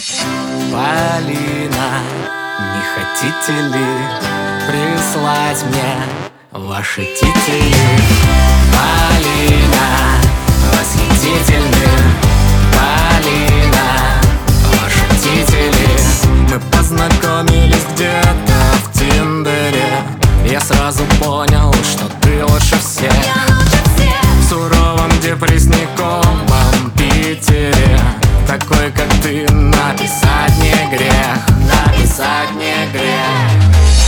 Полина, не хотите ли прислать мне ваши титили? Полина, восхитительны. Полина, ваши титили. Мы познакомились где-то в Тиндере. Я сразу понял, что ты лучше всех. В суровом депрессниковом Питере такой, как ты, написать не грех. Написать не грех.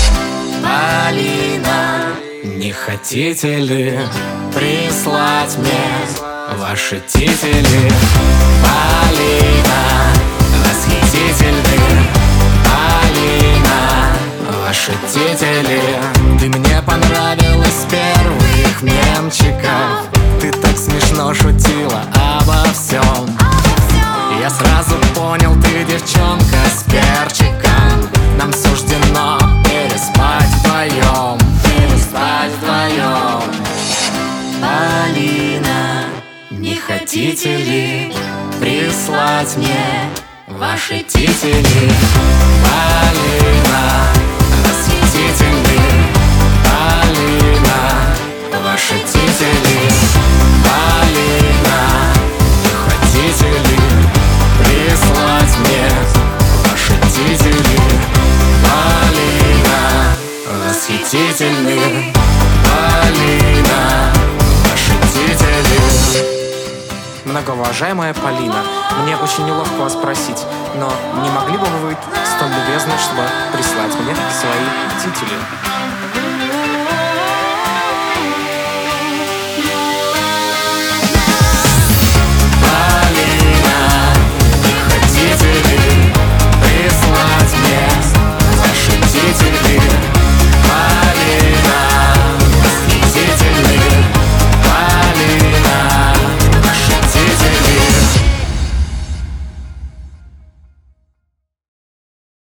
Полина, не хотите ли прислать мне ваши титили? Полина, восхитительны. Полина, ваши титили. Ты мне понравилась с первых мемчиков. Ты так смешно шутила обо всем. Я сразу понял, ты девчонка с перчиком. Нам суждено переспать вдвоем. Переспать вдвоем. Полина, не хотите ли прислать мне ваши титили? Полина, восхитительны. Полина, ваши титили. Полина, не хотите ли прислать мне ваши титили? Полина, восхитительны. Полина, ваши титили. Многоуважаемая Полина, мне очень неловко вас спросить, но не могли бы вы быть столь любезны, чтобы прислать мне свои титили?